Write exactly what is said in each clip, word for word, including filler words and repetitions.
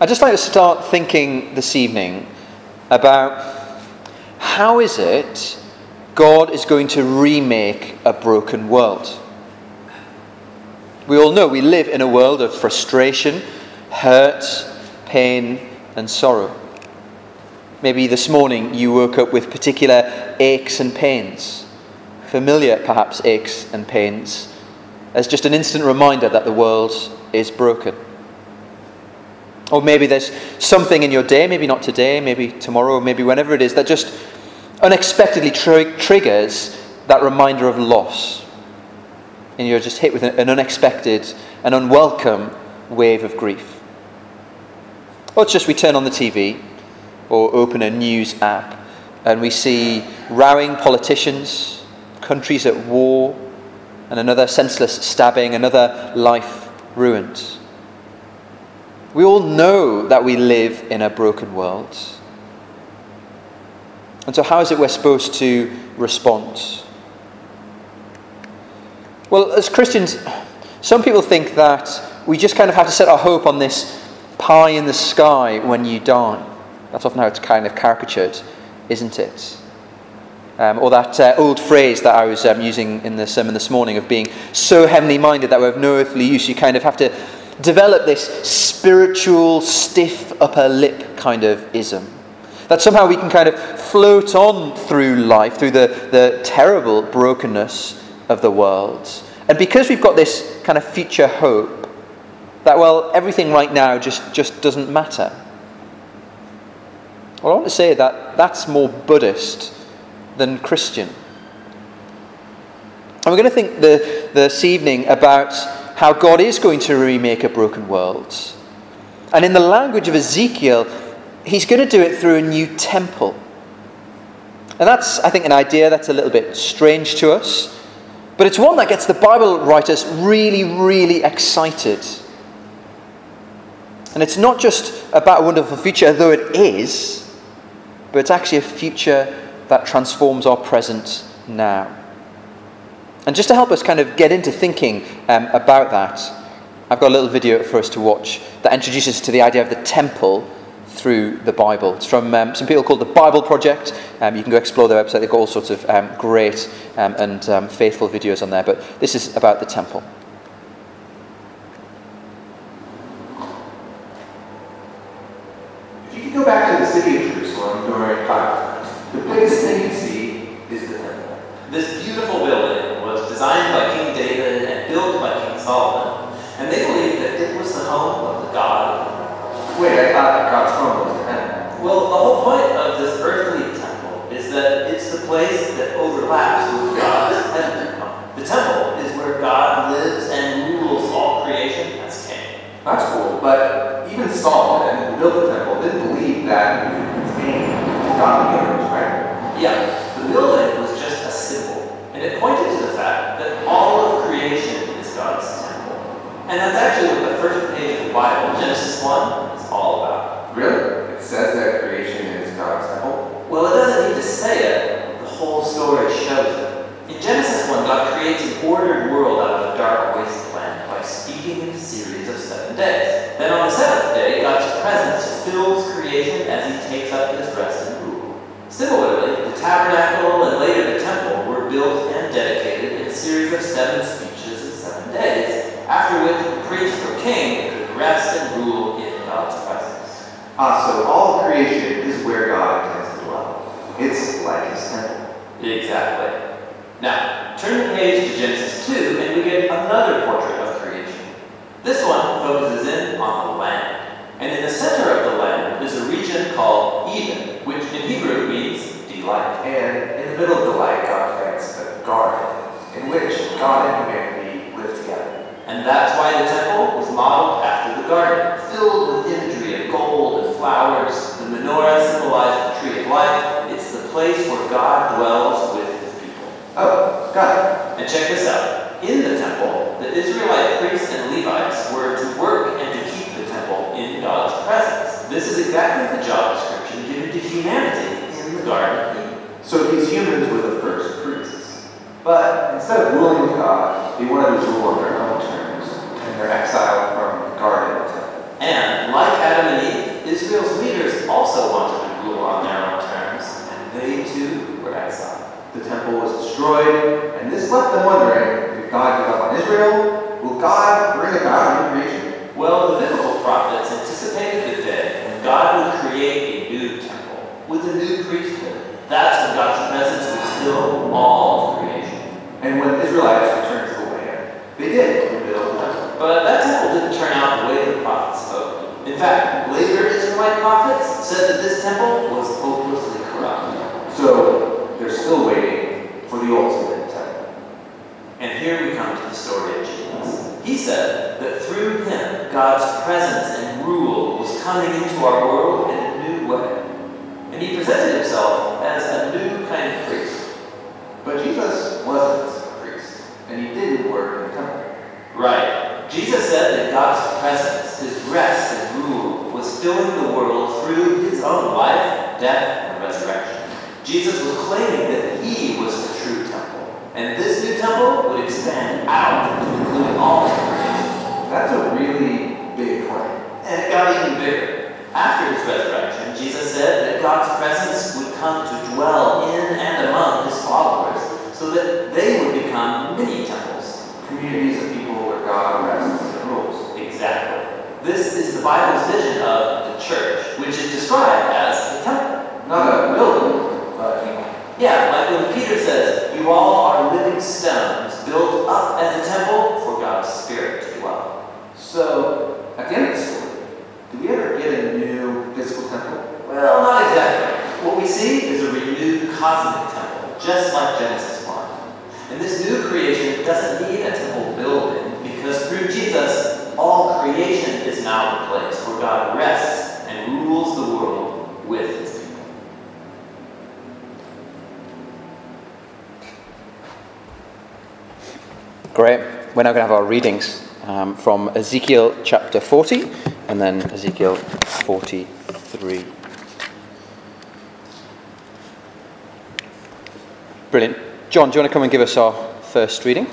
I'd just like to start thinking this evening about how is it God is going to remake a broken world. We all know we live in a world of frustration, hurt, pain, and sorrow. Maybe this morning you woke up with particular aches and pains, familiar perhaps aches and pains, as just an instant reminder that the world is broken. Or maybe there's something in your day, maybe not today, maybe tomorrow, maybe whenever it is, that just unexpectedly tr- triggers that reminder of loss. And you're just hit with an unexpected, an unwelcome wave of grief. Or it's just we turn on the T V or open a news app and we see rowing politicians, countries at war, and another senseless stabbing, another life ruined. We all know that we live in a broken world. And so how is it we're supposed to respond? Well, as Christians, some people think that we just kind of have to set our hope on this pie in the sky when you die. That's often how it's kind of caricatured, isn't it? Um, or that uh, old phrase that I was um, using in the sermon this morning of being so heavenly minded that we're of no earthly use. You kind of have to develop this spiritual, stiff upper lip kind of ism. That somehow we can kind of float on through life, through the, the terrible brokenness of the world. And because we've got this kind of future hope, that, well, everything right now just, just doesn't matter. Well, I want to say that that's more Buddhist than Christian. And we're going to think the, this evening about how God is going to remake a broken world. And in the language of Ezekiel, he's going to do it through a new temple. And that's, I think, an idea that's a little bit strange to us. But it's one that gets the Bible writers really, really excited. And it's not just about a wonderful future, though it is, but it's actually a future that transforms our present now. And just to help us kind of get into thinking um, about that, I've got a little video for us to watch that introduces us to the idea of the temple through the Bible. It's from um, some people called the Bible Project. Um, you can go explore their website. They've got all sorts of um, great um, and um, faithful videos on there. But this is about the temple. If you could go back to the city of Jerusalem during Bible times, the biggest thing you see is the temple. This beautiful building was designed by King David and built by King Solomon, and they believed that it was the home of the God. Wait, I thought that God's home was the temple. Well, the whole point of this earthly temple is that it's the place that overlaps with God's heavenly home. The temple is where God lives and rules all creation as king. That's cool, but even Solomon, who built the temple, didn't believe that his name was God in the image, right? Yeah, the building was just a symbol, and it pointed to the fact that all of creation is God's temple. And that's actually what the first page of the Bible, Genesis one, is all about. Really? It says that creation is God's temple? Well, it doesn't need to say it. The whole story shows it. In Genesis one, God creates an ordered world out of a dark wasteland by speaking in a series of seven days. Then on the seventh day, God's presence fills creation as he takes up his rest and rule. Similarly, the tabernacle and later the temple were built and dedicated in a series of seven speeches in seven days, after which the priest or king could rest and rule in God's presence. Ah, so all of creation is where God intends to dwell. It's like his temple. Exactly. Now, turn the page to Genesis two, and we get another portrait of creation. This one focuses in on the land. And in the center of the land is a region called Eden, which in Hebrew means delight. And in the middle of the light, God plants a garden in which God and humanity live together. And that's why the temple was modeled after the garden, filled with imagery of gold and flowers. The menorah symbolized the tree of life. It's the place where God dwells with his people. Oh, got it. And check this out. In the temple, the Israelite priests and Levites were to work and to keep the temple in God's presence. This is exactly the job description given to humanity in the Garden of Eden. So these humans were the first priests. But instead of ruling with God, they wanted to rule on their own terms, and they're exiled from the garden and temple. And like Adam and Eve, fact, later Israelite prophets said that this temple was hopelessly corrupt. So they're still waiting for the ultimate temple. And here we come to the story of Jesus. He said that through him, God's presence and rule was coming into our world in a new way. And he presented himself as a new kind of priest. But Jesus wasn't a priest, and he didn't work in the temple. Right. Jesus said that God's presence, his rest and rule, was filling the world through his own life, death, and resurrection. Jesus was claiming that he was the true temple, and this new temple would expand out to include all of creation. That's a really big claim. And it got even bigger. After his resurrection, Jesus said that God's presence would come to dwell in and among his followers, so that they would become mini temples. Communities of people where God rests and rules. Exactly. This is the Bible's vision of the church, which is described as the temple. Not a building, but Yeah, like when Peter says, you all are living stones built up as a temple for God's Spirit to dwell. so at the end of the story, do we ever get a new physical temple? Well, not exactly. What we see is a renewed cosmic temple, just like Genesis one. And this new creation doesn't need a temple building, because through Jesus, all creation is now the place where God rests and rules the world with his people. Great. We're now going to have our readings um, from Ezekiel chapter forty and then Ezekiel forty-three. Brilliant. John, do you want to come and give us our first reading?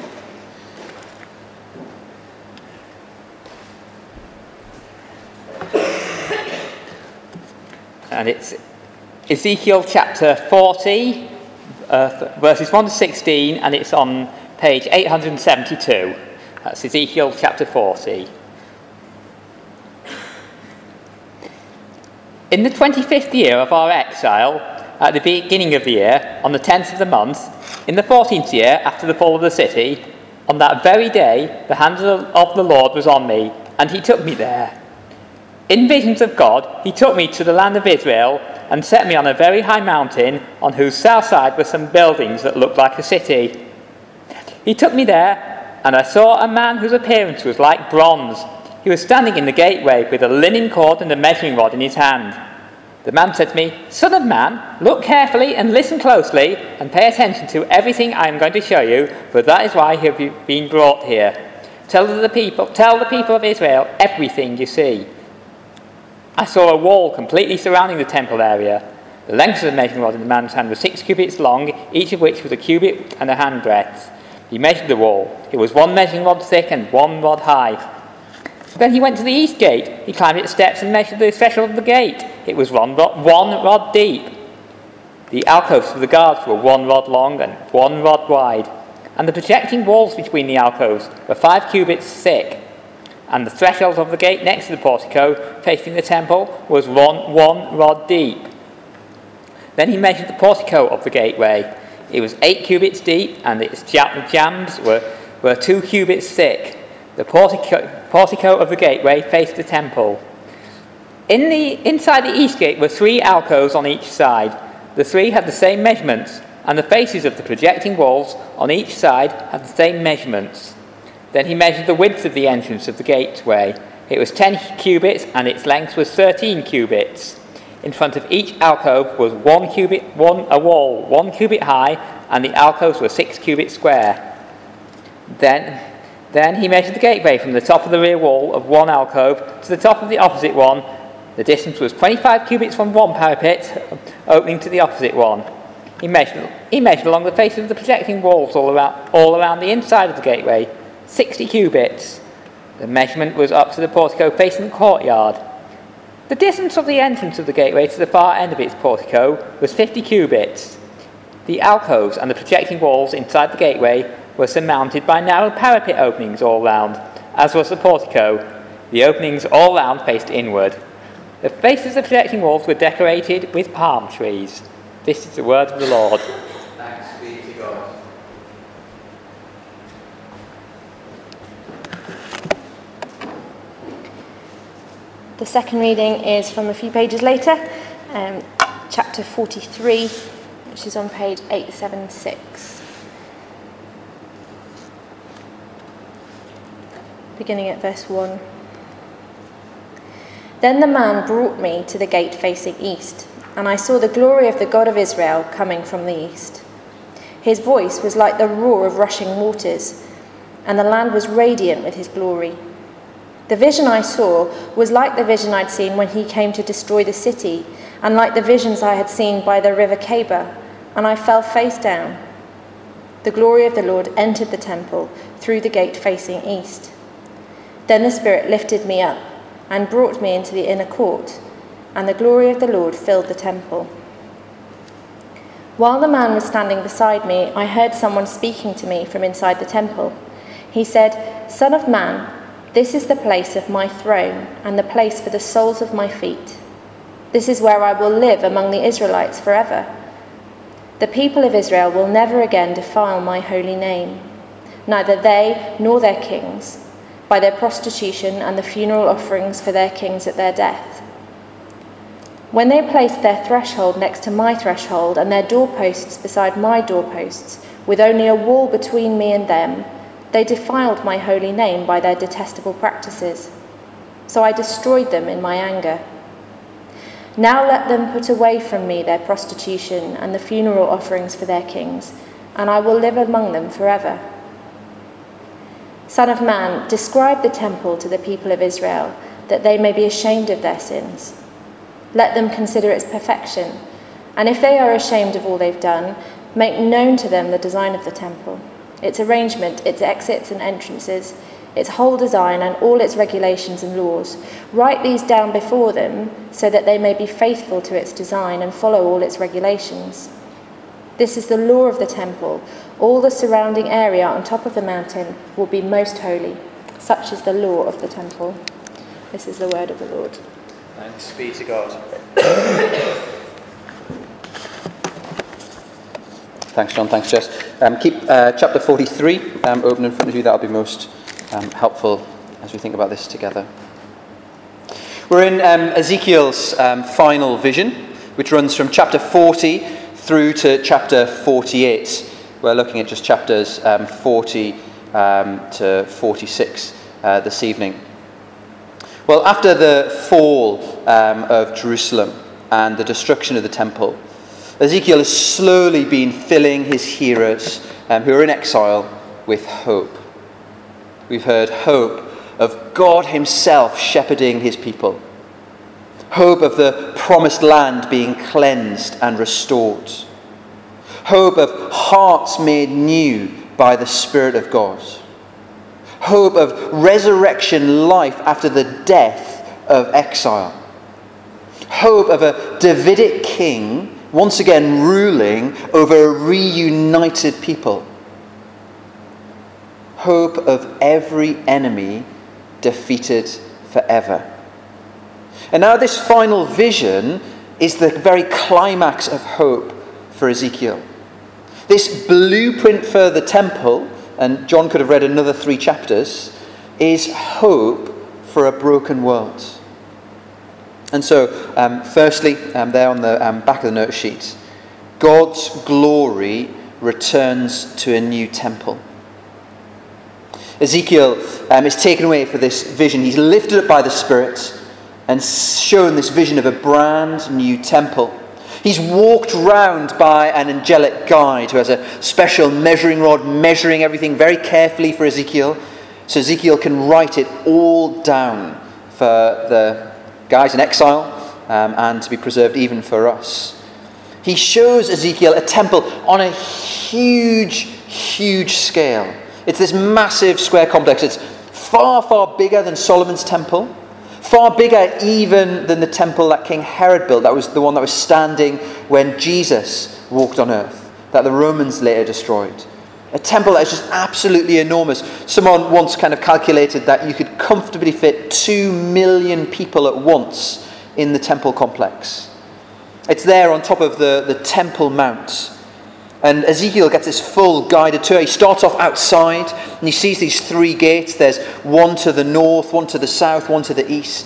And it's Ezekiel chapter forty, uh, verses one to sixteen, and it's on page eight hundred seventy-two. That's Ezekiel chapter forty. In the twenty-fifth year of our exile, at the beginning of the year, on the tenth of the month, in the fourteenth year after the fall of the city, on that very day the hand of the Lord was on me, and he took me there. In visions of God, he took me to the land of Israel and set me on a very high mountain on whose south side were some buildings that looked like a city. He took me there, and I saw a man whose appearance was like bronze. He was standing in the gateway with a linen cord and a measuring rod in his hand. The man said to me, "Son of man, look carefully and listen closely and pay attention to everything I am going to show you, for that is why you have been brought here. Tell the people, tell the people of Israel everything you see." I saw a wall completely surrounding the temple area. The length of the measuring rod in the man's hand was six cubits long, each of which was a cubit and a handbreadth. He measured the wall. It was one measuring rod thick and one rod high. Then he went to the east gate. He climbed its steps and measured the threshold of the gate. It was one rod, one rod deep. The alcoves for the guards were one rod long and one rod wide. And the projecting walls between the alcoves were five cubits thick. And the threshold of the gate next to the portico, facing the temple, was one, one rod deep. Then he measured the portico of the gateway. It was eight cubits deep, and its jambs were, were two cubits thick. The portico, portico of the gateway faced the temple. In the, inside the east gate were three alcoves on each side. The three had the same measurements, and the faces of the projecting walls on each side had the same measurements. Then he measured the width of the entrance of the gateway. It was ten cubits, and its length was thirteen cubits. In front of each alcove was one cubit, one a wall, one cubit high, and the alcoves were six cubits square. Then, then he measured the gateway from the top of the rear wall of one alcove to the top of the opposite one. The distance was twenty-five cubits from one parapet, opening to the opposite one. He measured, he measured along the faces of the projecting walls all around, all around the inside of the gateway, sixty cubits. The measurement was up to the portico facing the courtyard. The distance of the entrance of the gateway to the far end of its portico was fifty cubits. The alcoves and the projecting walls inside the gateway were surmounted by narrow parapet openings all round, as was the portico. The openings all round faced inward. The faces of the projecting walls were decorated with palm trees. This is the word of the Lord. Thanks be to God. The second reading is from a few pages later, um, chapter forty-three, which is on page eight seventy-six. Beginning at verse one. Then the man brought me to the gate facing east, and I saw the glory of the God of Israel coming from the east. His voice was like the roar of rushing waters, and the land was radiant with his glory. The vision I saw was like the vision I'd seen when he came to destroy the city, and like the visions I had seen by the river Chebar, and I fell face down. The glory of the Lord entered the temple through the gate facing east. Then the Spirit lifted me up and brought me into the inner court, and the glory of the Lord filled the temple. While the man was standing beside me, I heard someone speaking to me from inside the temple. He said, "Son of man, this is the place of my throne and the place for the soles of my feet. This is where I will live among the Israelites forever. The people of Israel will never again defile my holy name, neither they nor their kings, by their prostitution and the funeral offerings for their kings at their death. When they placed their threshold next to my threshold and their doorposts beside my doorposts, with only a wall between me and them, they defiled my holy name by their detestable practices. So I destroyed them in my anger. Now let them put away from me their prostitution and the funeral offerings for their kings, and I will live among them forever. Son of man, describe the temple to the people of Israel, that they may be ashamed of their sins. Let them consider its perfection, and if they are ashamed of all they've done, make known to them the design of the temple, its arrangement, its exits and entrances, its whole design and all its regulations and laws. Write these down before them so that they may be faithful to its design and follow all its regulations. This is the law of the temple. All the surrounding area on top of the mountain will be most holy. Such is the law of the temple." This is the word of the Lord. Thanks be to God. Thanks, John. Thanks, Jess. Um, keep uh, chapter forty-three um, open in front of you. That'll be most um, helpful as we think about this together. We're in um, Ezekiel's um, final vision, which runs from chapter forty through to chapter forty-eight. We're looking at just chapters um, forty um, to forty-six uh, this evening. Well, after the fall um, of Jerusalem and the destruction of the temple, Ezekiel has slowly been filling his hearers um, who are in exile with hope. We've heard hope of God himself shepherding his people. Hope of the promised land being cleansed and restored. Hope of hearts made new by the Spirit of God. Hope of resurrection life after the death of exile. Hope of a Davidic king once again ruling over a reunited people. Hope of every enemy defeated forever. And now this final vision is the very climax of hope for Ezekiel. This blueprint for the temple, and John could have read another three chapters, is hope for a broken world. And so, um, firstly, um, there on the um, back of the note sheet, God's glory returns to a new temple. Ezekiel um, is taken away for this vision. He's lifted up by the Spirit and shown this vision of a brand new temple. He's walked round by an angelic guide who has a special measuring rod measuring everything very carefully for Ezekiel, so Ezekiel can write it all down for the guys in exile um, and to be preserved even for us. He shows Ezekiel a temple on a huge, huge scale. It's this massive square complex. It's far, far bigger than Solomon's temple. Far bigger even than the temple that King Herod built. That was the one that was standing when Jesus walked on earth, that the Romans later destroyed. A temple that is just absolutely enormous. Someone once kind of calculated that you could comfortably fit two million people at once in the temple complex. It's there on top of the, the Temple Mount. And Ezekiel gets this full guided tour. He starts off outside and he sees these three gates. There's one to the north, one to the south, one to the east.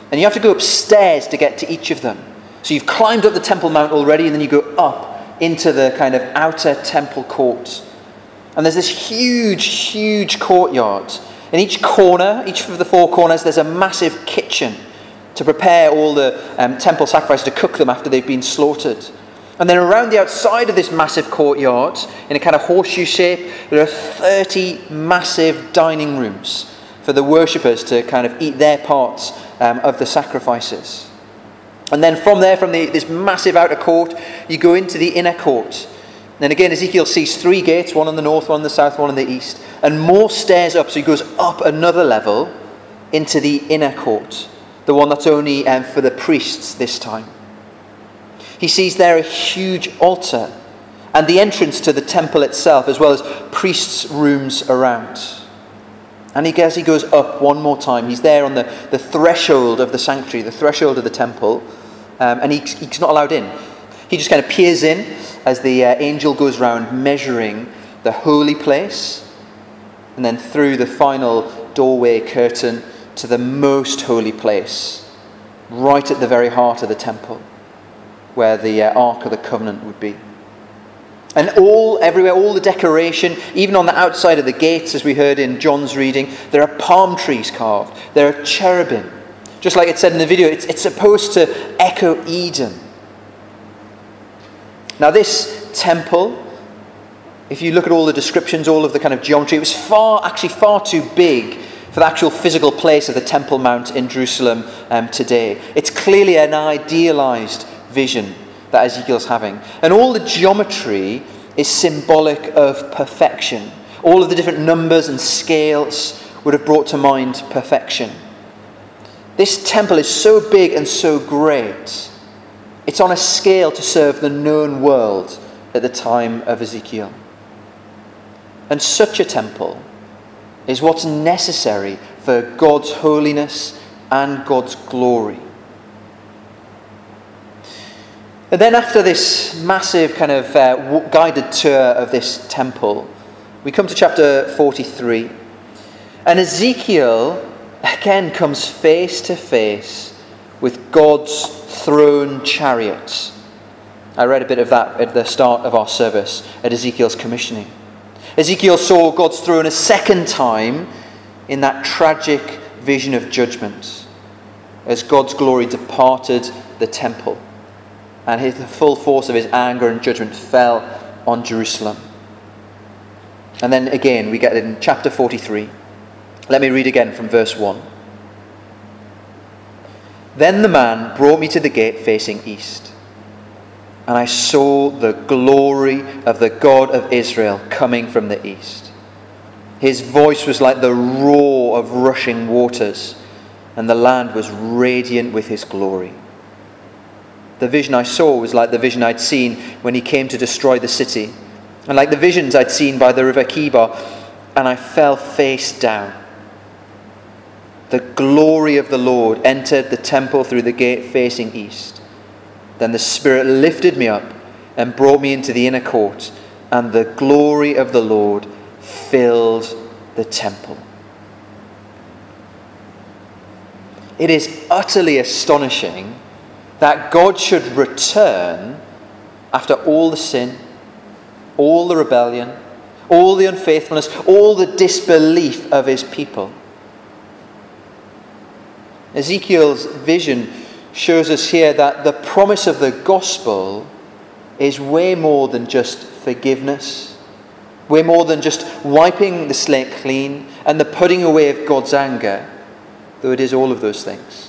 And you have to go upstairs to get to each of them. So you've climbed up the Temple Mount already, and then you go up into the kind of outer temple court. And there's this huge, huge courtyard. In each corner, each of the four corners, there's a massive kitchen to prepare all the um, temple sacrifices, to cook them after they've been slaughtered. And then around the outside of this massive courtyard, in a kind of horseshoe shape, there are thirty massive dining rooms for the worshippers to kind of eat their parts um, of the sacrifices. And then from there, from the, this massive outer court, you go into the inner court. And again, Ezekiel sees three gates, one on the north, one on the south, one on the east, and more stairs up. So he goes up another level into the inner court, the one that's only um, for the priests this time. He sees there a huge altar and the entrance to the temple itself, as well as priests' rooms around. And he, as he goes up one more time, he's there on the, the threshold of the sanctuary, the threshold of the temple, um, and he, he's not allowed in. He just kind of peers in as the uh, angel goes round measuring the holy place, and then through the final doorway curtain to the most holy place, right at the very heart of the temple, where the uh, Ark of the Covenant would be. And all, everywhere, all the decoration, even on the outside of the gates, as we heard in John's reading, there are palm trees carved. There are cherubim. Just like it said in the video, it's, it's supposed to echo Eden. Now this temple, if you look at all the descriptions, all of the kind of geometry, it was far, actually far too big for the actual physical place of the Temple Mount in Jerusalem um, today. It's clearly an idealized vision that Ezekiel's having. And all the geometry is symbolic of perfection. All of the different numbers and scales would have brought to mind perfection. This temple is so big and so great, it's on a scale to serve the known world at the time of Ezekiel. And such a temple is what's necessary for God's holiness and God's glory. And then after this massive kind of uh, guided tour of this temple, we come to chapter forty-three. And Ezekiel again comes face to face with God's throne chariot. I read a bit of that at the start of our service at Ezekiel's commissioning. Ezekiel saw God's throne a second time in that tragic vision of judgment as God's glory departed the temple. And his, the full force of his anger and judgment fell on Jerusalem. And then again, we get it in chapter forty-three. Let me read again from verse one. Then the man brought me to the gate facing east, and I saw the glory of the God of Israel coming from the east. His voice was like the roar of rushing waters, and the land was radiant with his glory. The vision I saw was like the vision I'd seen when he came to destroy the city, and like the visions I'd seen by the river Kibar, and I fell face down. The glory of the Lord entered the temple through the gate facing east. Then the Spirit lifted me up and brought me into the inner court, and the glory of the Lord filled the temple. It is utterly astonishing that God should return after all the sin, all the rebellion, all the unfaithfulness, all the disbelief of his people. Ezekiel's vision shows us here that the promise of the gospel is way more than just forgiveness, way more than just wiping the slate clean and the putting away of God's anger, though it is all of those things.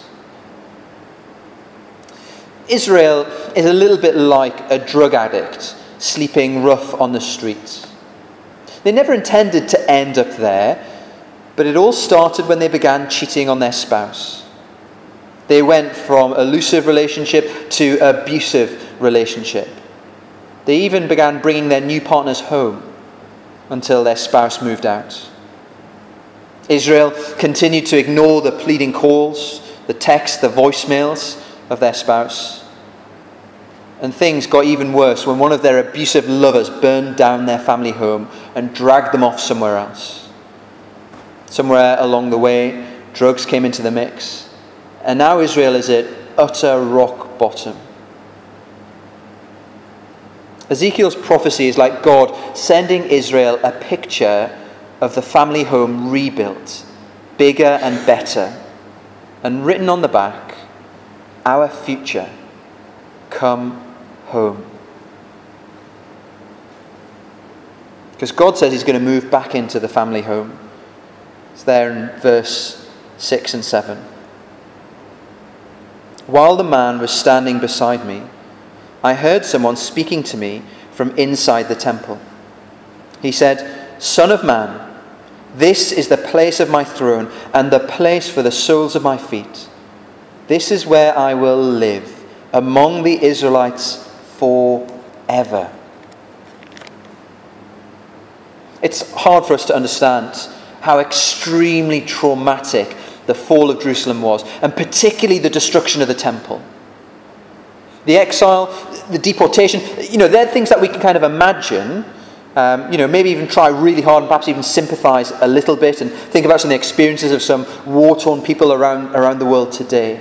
Israel is a little bit like a drug addict sleeping rough on the streets. They never intended to end up there, but it all started when they began cheating on their spouse. They went from elusive relationship to abusive relationship. They even began bringing their new partners home until their spouse moved out. Israel continued to ignore the pleading calls, the texts, the voicemails of their spouse. And things got even worse when one of their abusive lovers burned down their family home and dragged them off somewhere else. Somewhere along the way, drugs came into the mix, And now Israel is at utter rock bottom. Ezekiel's prophecy is like God sending Israel a picture of the family home rebuilt, bigger and better, and written on the back, our future, come home. Because God says he's going to move back into the family home. It's there in verse six and seven. While the man was standing beside me, I heard someone speaking to me from inside the temple. He said, Son of man, this is the place of my throne and the place for the soles of my feet. This is where I will live among the Israelites forever. It's hard for us to understand how extremely traumatic the fall of Jerusalem was, and particularly the destruction of the temple. The exile, the deportation, you know, they're things that we can kind of imagine, um, you know, maybe even try really hard and perhaps even sympathize a little bit and think about some of the experiences of some war-torn people around, around the world today.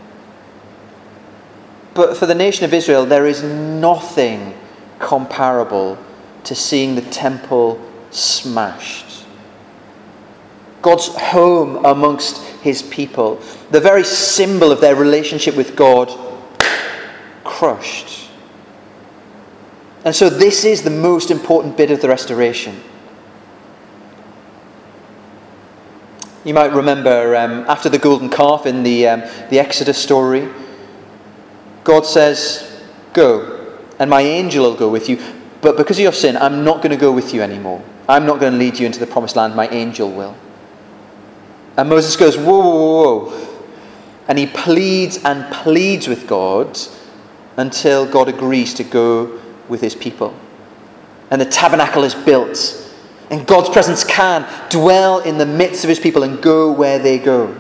But for the nation of Israel, there is nothing comparable to seeing the temple smashed. God's home amongst his people, the very symbol of their relationship with God, crushed. And so this is the most important bit of the restoration. You might remember um, after the golden calf in the, um, the Exodus story, God says, go, and my angel will go with you. But because of your sin, I'm not going to go with you anymore. I'm not going to lead you into the promised land. My angel will. And Moses goes, whoa, whoa, whoa, whoa. And he pleads and pleads with God until God agrees to go with his people. And the tabernacle is built. And God's presence can dwell in the midst of his people and go where they go.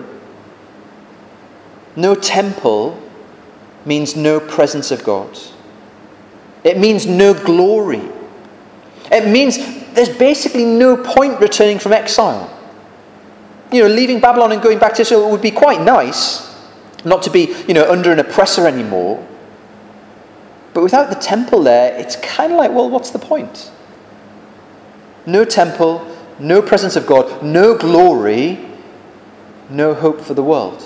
No temple means no presence of God. It means no glory. It means there's basically no point returning from exile. You know, leaving Babylon and going back to Israel would be quite nice, not to be, you know, under an oppressor anymore. But without the temple there, it's kind of like, well, what's the point? No temple, no presence of God, no glory, no hope for the world.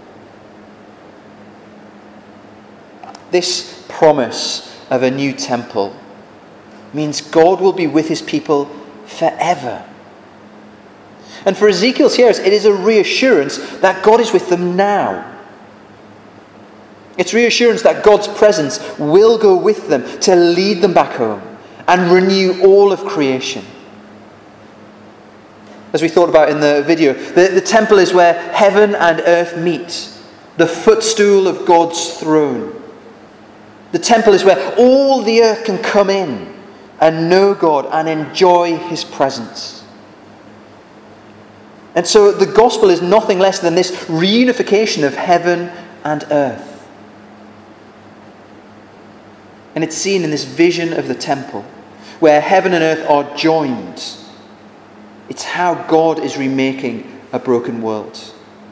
This promise of a new temple means God will be with his people forever. And for Ezekiel's hearers, it is a reassurance that God is with them now. It's reassurance that God's presence will go with them to lead them back home and renew all of creation. As we thought about in the video, the, the temple is where heaven and earth meet, the footstool of God's throne. The temple is where all the earth can come in and know God and enjoy his presence. And so the gospel is nothing less than this reunification of heaven and earth. And it's seen in this vision of the temple, where heaven and earth are joined. It's how God is remaking a broken world.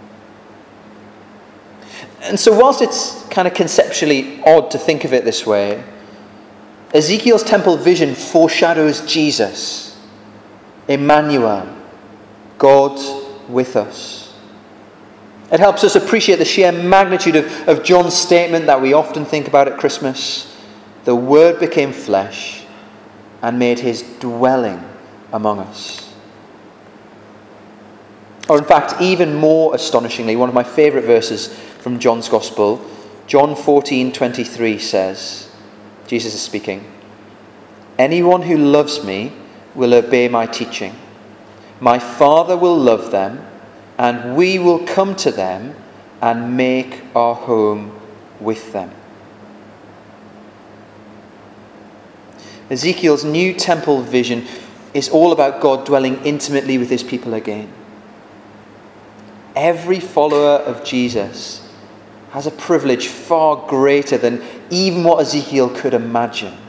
And so whilst it's kind of conceptually odd to think of it this way, Ezekiel's temple vision foreshadows Jesus, Emmanuel, God with us. It helps us appreciate the sheer magnitude of, of John's statement that we often think about at Christmas. The Word became flesh and made his dwelling among us. Or in fact, even more astonishingly, one of my favourite verses from John's Gospel, John fourteen twenty-three says, Jesus is speaking, anyone who loves me will obey my teaching. My Father will love them, and we will come to them and make our home with them. Ezekiel's new temple vision is all about God dwelling intimately with his people again. Every follower of Jesus has a privilege far greater than even what Ezekiel could imagine.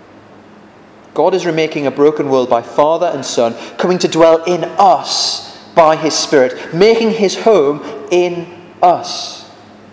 God is remaking a broken world by Father and Son, coming to dwell in us by his Spirit, making his home in us.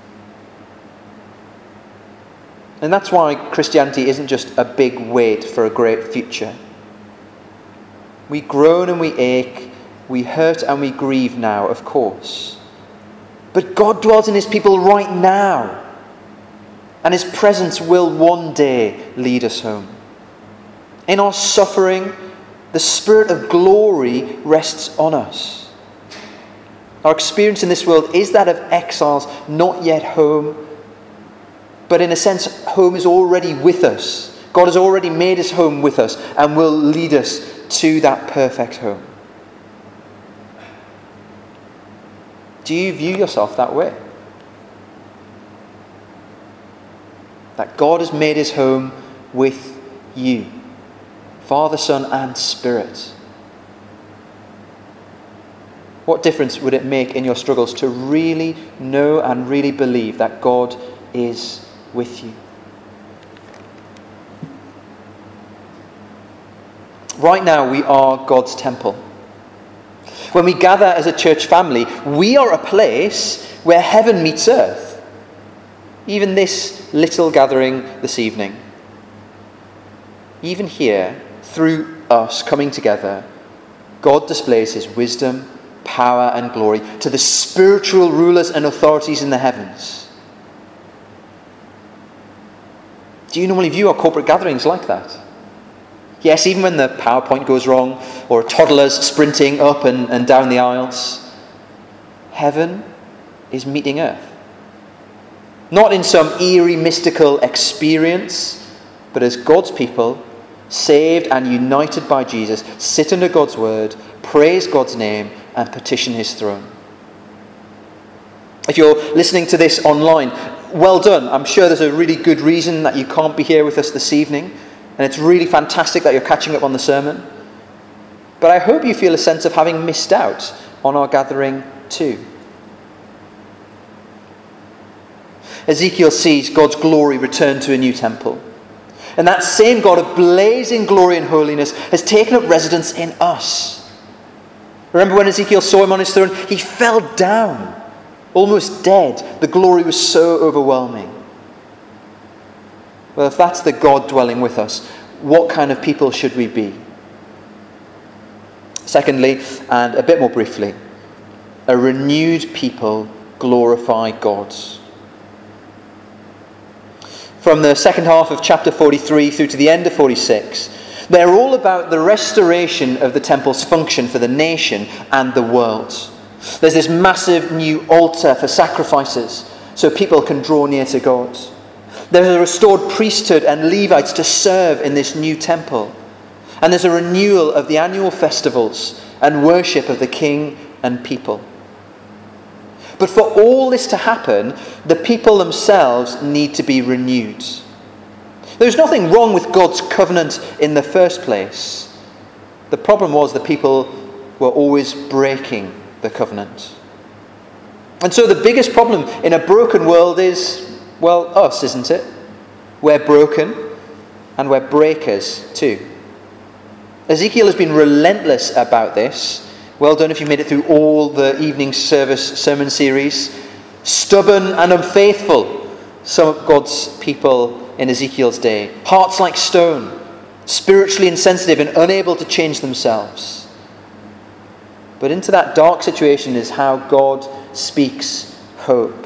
And that's why Christianity isn't just a big wait for a great future. We groan and we ache, we hurt and we grieve now, of course. But God dwells in his people right now. And his presence will one day lead us home. In our suffering, the Spirit of glory rests on us. Our experience in this world is that of exiles not yet home. But in a sense, home is already with us. God has already made his home with us and will lead us to that perfect home. Do you view yourself that way? That God has made his home with you, Father, Son, and Spirit. What difference would it make in your struggles to really know and really believe that God is with you? Right now, we are God's temple. When we gather as a church family, we are a place where heaven meets earth. Even this little gathering this evening. Even here, through us coming together, God displays his wisdom, power, and glory to the spiritual rulers and authorities in the heavens. Do you normally view our corporate gatherings like that? Yes, even when the PowerPoint goes wrong, or a toddler's sprinting up and, and down the aisles, heaven is meeting earth. Not in some eerie, mystical experience, but as God's people, saved and united by Jesus, sit under God's word, praise God's name, and petition his throne. If you're listening to this online, well done. I'm sure there's a really good reason that you can't be here with us this evening. And it's really fantastic that you're catching up on the sermon. But I hope you feel a sense of having missed out on our gathering too. Ezekiel sees God's glory return to a new temple. And that same God of blazing glory and holiness has taken up residence in us. Remember when Ezekiel saw him on his throne? He fell down, almost dead. The glory was so overwhelming. Well, if that's the God dwelling with us, what kind of people should we be? Secondly, and a bit more briefly, a renewed people glorify God. From the second half of chapter forty-three through to the end of forty-six, they're all about the restoration of the temple's function for the nation and the world. There's this massive new altar for sacrifices so people can draw near to God. There's a restored priesthood and Levites to serve in this new temple. And there's a renewal of the annual festivals and worship of the king and people. But for all this to happen, the people themselves need to be renewed. There's nothing wrong with God's covenant in the first place. The problem was the people were always breaking the covenant. And so the biggest problem in a broken world is, well, us, isn't it? We're broken and we're breakers too. Ezekiel has been relentless about this. Well done if you made it through all the evening service sermon series. Stubborn and unfaithful, some of God's people in Ezekiel's day. Hearts like stone, spiritually insensitive and unable to change themselves. But into that dark situation is how God speaks hope.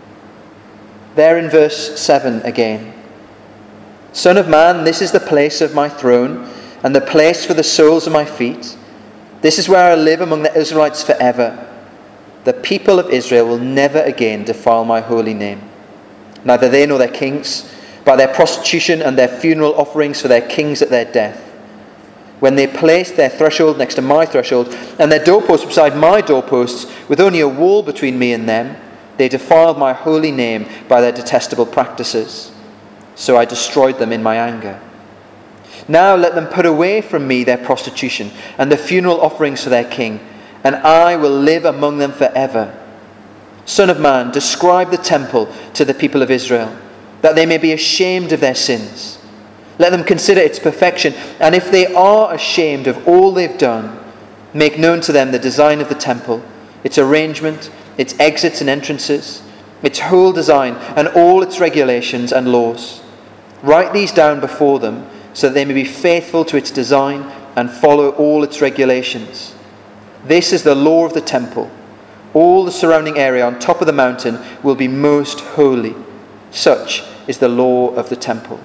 There in verse seven again. Son of man, this is the place of my throne and the place for the soles of my feet. This is where I live among the Israelites forever. The people of Israel will never again defile my holy name. Neither they nor their kings, by their prostitution and their funeral offerings for their kings at their death. When they placed their threshold next to my threshold and their doorposts beside my doorposts, with only a wall between me and them, they defiled my holy name by their detestable practices. So I destroyed them in my anger. Now let them put away from me their prostitution and the funeral offerings for their king, and I will live among them forever. Son of man, describe the temple to the people of Israel, that they may be ashamed of their sins. Let them consider its perfection, and if they are ashamed of all they've done, Make known to them the design of the temple, its arrangement, its exits and entrances, its whole design, and all its regulations and laws. Write these down before them, so that they may be faithful to its design and follow all its regulations. This is the law of the temple. All the surrounding area on top of the mountain will be most holy. Such is the law of the temple.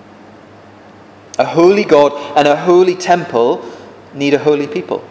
A holy God and a holy temple need a holy people.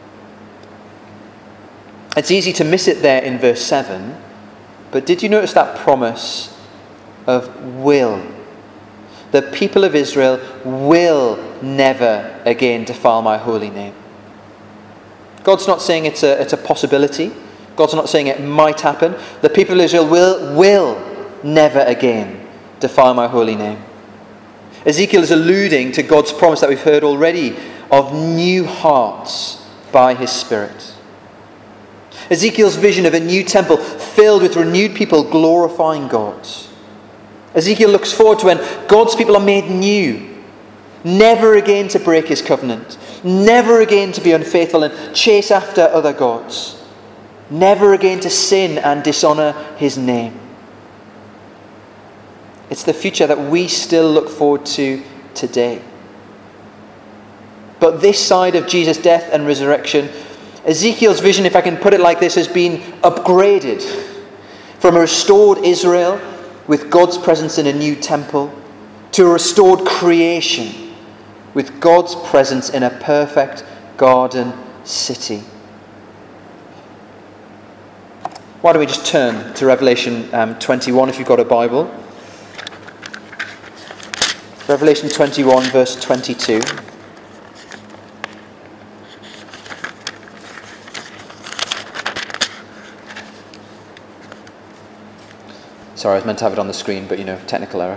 It's easy to miss it there in verse seven, but did you notice that promise of will? The people of Israel will never again defile my holy name. God's not saying it's a, it's a possibility. God's not saying it might happen. The people of Israel will, will never again defile my holy name. Ezekiel is alluding to God's promise that we've heard already of new hearts by his Spirit. Ezekiel's vision of a new temple filled with renewed people glorifying God. Ezekiel looks forward to when God's people are made new, never again to break his covenant, never again to be unfaithful and chase after other gods, never again to sin and dishonour his name. It's the future that we still look forward to today. But this side of Jesus' death and resurrection, Ezekiel's vision, if I can put it like this, has been upgraded from a restored Israel with God's presence in a new temple to a restored creation with God's presence in a perfect garden city. Why don't we just turn to Revelation um, twenty-one if you've got a Bible. Revelation twenty-one verse twenty-two. Sorry, I was meant to have it on the screen, but you know, technical error.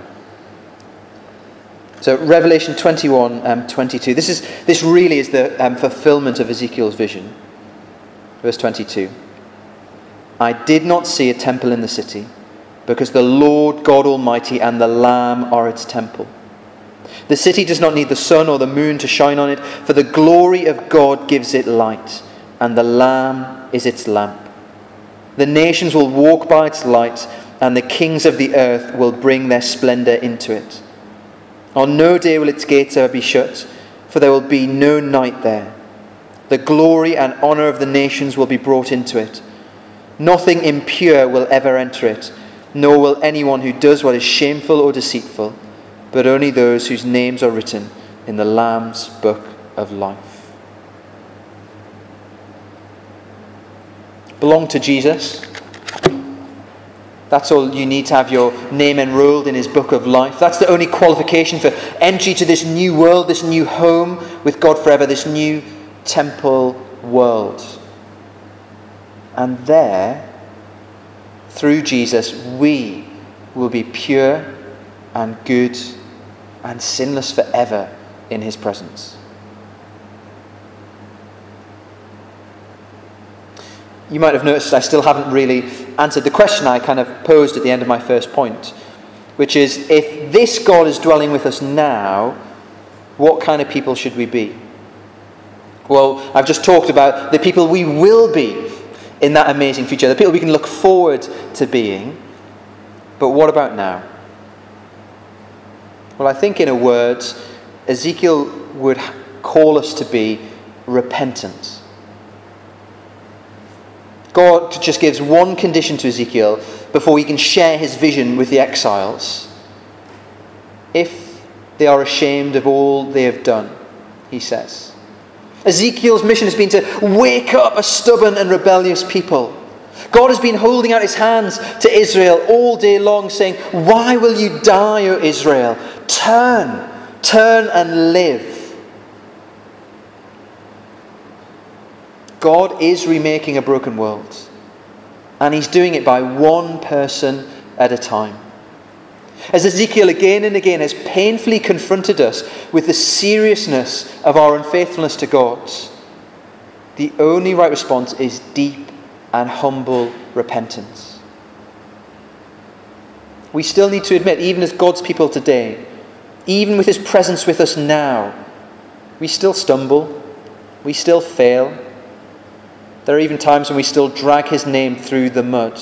So Revelation twenty-one, um, twenty-two. This is this really is the um, fulfillment of Ezekiel's vision. Verse twenty-two. I did not see a temple in the city, because the Lord God Almighty and the Lamb are its temple. The city does not need the sun or the moon to shine on it, for the glory of God gives it light, and the Lamb is its lamp. The nations will walk by its light, and the kings of the earth will bring their splendour into it. On no day will its gates ever be shut, for there will be no night there. The glory and honour of the nations will be brought into it. Nothing impure will ever enter it, nor will anyone who does what is shameful or deceitful, but only those whose names are written in the Lamb's book of life. Belong to Jesus. That's all you need to have your name enrolled in his book of life. That's the only qualification for entry to this new world, this new home with God forever, this new temple world. And there, through Jesus, we will be pure and good and sinless forever in his presence. You might have noticed I still haven't really answered the question I kind of posed at the end of my first point, which is, if this God is dwelling with us now, what kind of people should we be? Well, I've just talked about the people we will be in that amazing future, the people we can look forward to being. But what about now? Well, I think in a word, Ezekiel would call us to be repentant. God just gives one condition to Ezekiel before he can share his vision with the exiles. If they are ashamed of all they have done, he says. Ezekiel's mission has been to wake up a stubborn and rebellious people. God has been holding out his hands to Israel all day long, saying, "Why will you die, O Israel? Turn, turn and live." God is remaking a broken world, and he's doing it by one person at a time. As Ezekiel again and again has painfully confronted us with the seriousness of our unfaithfulness to God, the only right response is deep and humble repentance. We still need to admit, even as God's people today, even with his presence with us now, we still stumble, we still fail, There are even times when we still drag his name through the mud.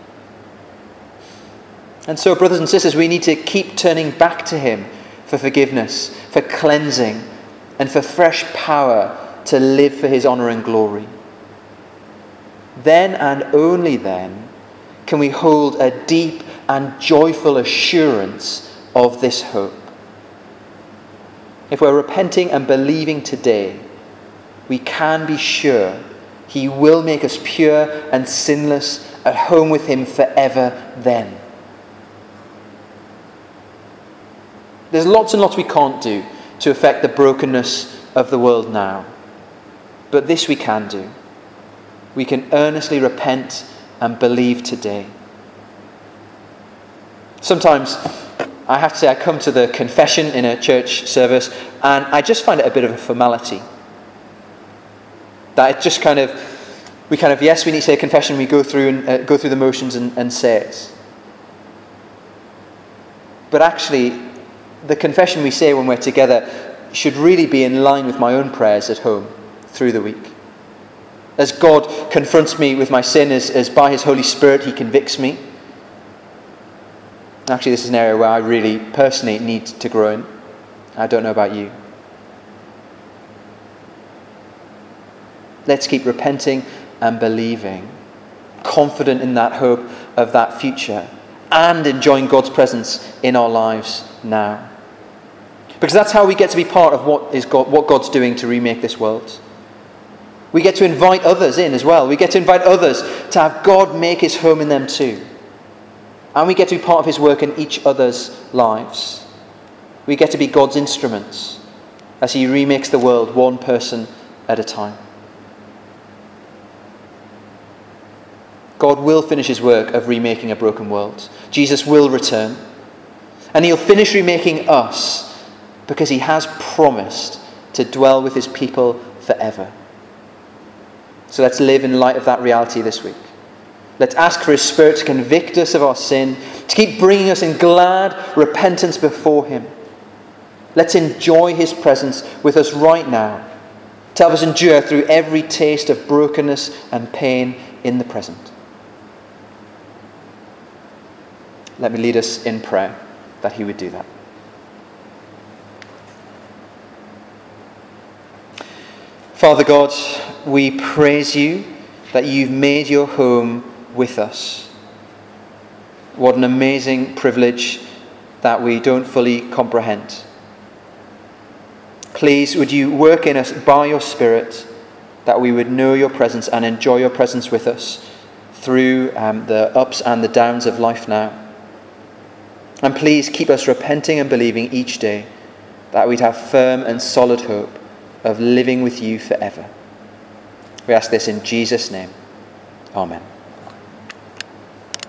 And so, brothers and sisters, we need to keep turning back to him for forgiveness, for cleansing, and for fresh power to live for his honour and glory. Then and only then can we hold a deep and joyful assurance of this hope. If we're repenting and believing today, we can be sure he will make us pure and sinless at home with him forever then. There's lots and lots we can't do to affect the brokenness of the world now. But this we can do. We can earnestly repent and believe today. Sometimes, I have to say, I come to the confession in a church service and I just find it a bit of a formality. That it just kind of, we kind of, yes, we need to say a confession, we go through and uh, go through the motions and, and say it. But actually, the confession we say when we're together should really be in line with my own prayers at home through the week. As God confronts me with my sin, as, as by his Holy Spirit he convicts me. Actually, this is an area where I really personally need to grow in. I don't know about you. Let's keep repenting and believing, confident in that hope of that future, and enjoying God's presence in our lives now. Because that's how we get to be part of what is God, what God's doing to remake this world. We get to invite others in as well. We get to invite others to have God make his home in them too. And we get to be part of his work in each other's lives. We get to be God's instruments as he remakes the world one person at a time. God will finish his work of remaking a broken world. Jesus will return. And he'll finish remaking us because he has promised to dwell with his people forever. So let's live in light of that reality this week. Let's ask for his Spirit to convict us of our sin, to keep bringing us in glad repentance before him. Let's enjoy his presence with us right now, to help us endure through every taste of brokenness and pain in the present. Let me lead us in prayer that he would do that. Father God, we praise you that you've made your home with us. What an amazing privilege that we don't fully comprehend. Please, would you work in us by your Spirit that we would know your presence and enjoy your presence with us through um, the ups and the downs of life now. And please keep us repenting and believing each day that we'd have firm and solid hope of living with you forever. We ask this in Jesus' name. Amen.